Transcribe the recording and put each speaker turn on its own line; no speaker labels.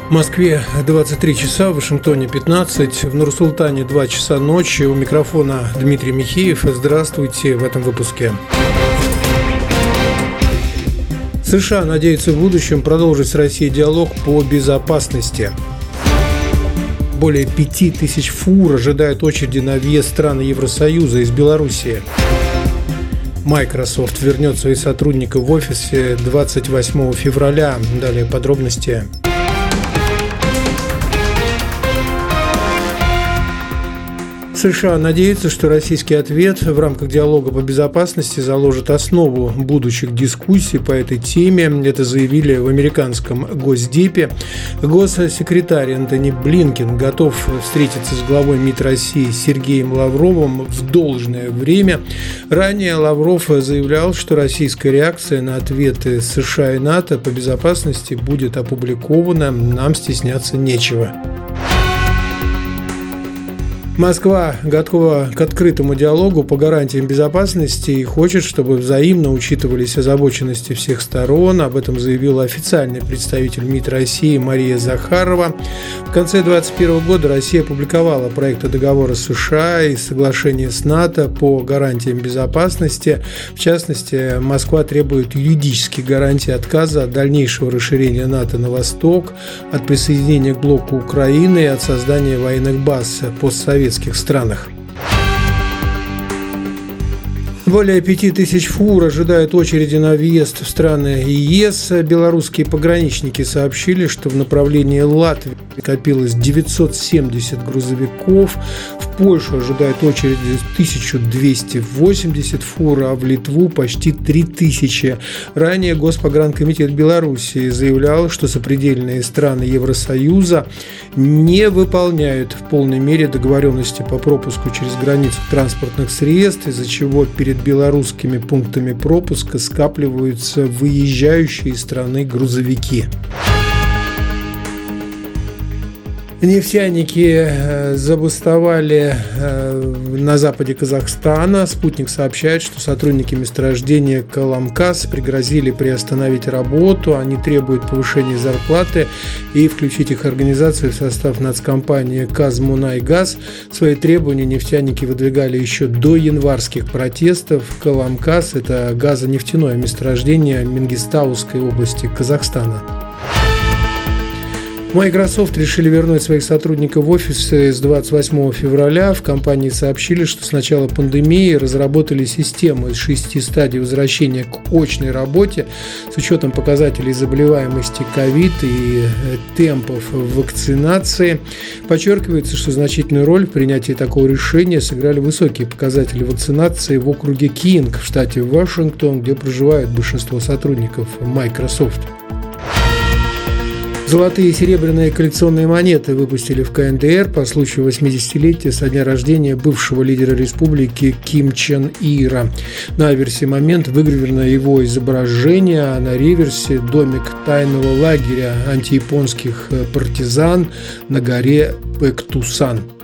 В Москве 23 часа, в Вашингтоне 15, в Нур-Султане 2 часа ночи. У микрофона Дмитрий Михеев. Здравствуйте в этом выпуске. США надеются в будущем продолжить с Россией диалог по безопасности. Более 5000 фур ожидают очереди на въезд стран Евросоюза из Белоруссии. Microsoft вернет своих сотрудников в офисе 28 февраля. Далее подробности. США надеются, что российский ответ в рамках диалога по безопасности заложит основу будущих дискуссий по этой теме. Это заявили в американском Госдепе. Госсекретарь Антони Блинкен готов встретиться с главой МИД России Сергеем Лавровым в должное время. Ранее Лавров заявлял, что российская реакция на ответы США и НАТО по безопасности будет опубликована. Нам стесняться нечего. Москва готова к открытому диалогу по гарантиям безопасности и хочет, чтобы взаимно учитывались озабоченности всех сторон. Об этом заявила официальный представитель МИД России Мария Захарова. В конце 2021 года Россия опубликовала проекты договора США и соглашения с НАТО по гарантиям безопасности. В частности, Москва требует юридических гарантий отказа от дальнейшего расширения НАТО на восток, от присоединения к блоку Украины и от создания военных баз в постсоветских странах. Более 5000 фур ожидают очереди на въезд в страны ЕС. Белорусские пограничники сообщили, что в направлении Латвии накопилось 970 грузовиков. В Польшу ожидают очереди 1280 фур, а в Литву почти 3000. Ранее Госпогранкомитет Белоруссии заявлял, что сопредельные страны Евросоюза не выполняют в полной мере договоренности по пропуску через границу транспортных средств, из-за чего перед белорусскими пунктами пропуска скапливаются выезжающие из страны грузовики. Нефтяники забастовали на западе Казахстана. Спутник сообщает, что сотрудники месторождения Каламкас пригрозили приостановить работу. Они требуют повышения зарплаты и включить их организацию в состав нацкомпании «Казмунайгаз». Свои требования нефтяники выдвигали еще до январских протестов. Каламкас – это газонефтяное месторождение Менгистауской области Казахстана. Microsoft решили вернуть своих сотрудников в офисы с 28 февраля. В компании сообщили, что с начала пандемии разработали систему из 6 стадий возвращения к очной работе с учетом показателей заболеваемости COVID и темпов вакцинации. Подчеркивается, что значительную роль в принятии такого решения сыграли высокие показатели вакцинации в округе Кинг в штате Вашингтон, где проживает большинство сотрудников Microsoft. Золотые и серебряные коллекционные монеты выпустили в КНДР по случаю 80-летия со дня рождения бывшего лидера республики Ким Чен Ира. На аверсе «Момент» выгравировано его изображение, а на реверсе – домик тайного лагеря антияпонских партизан на горе Пэктусан.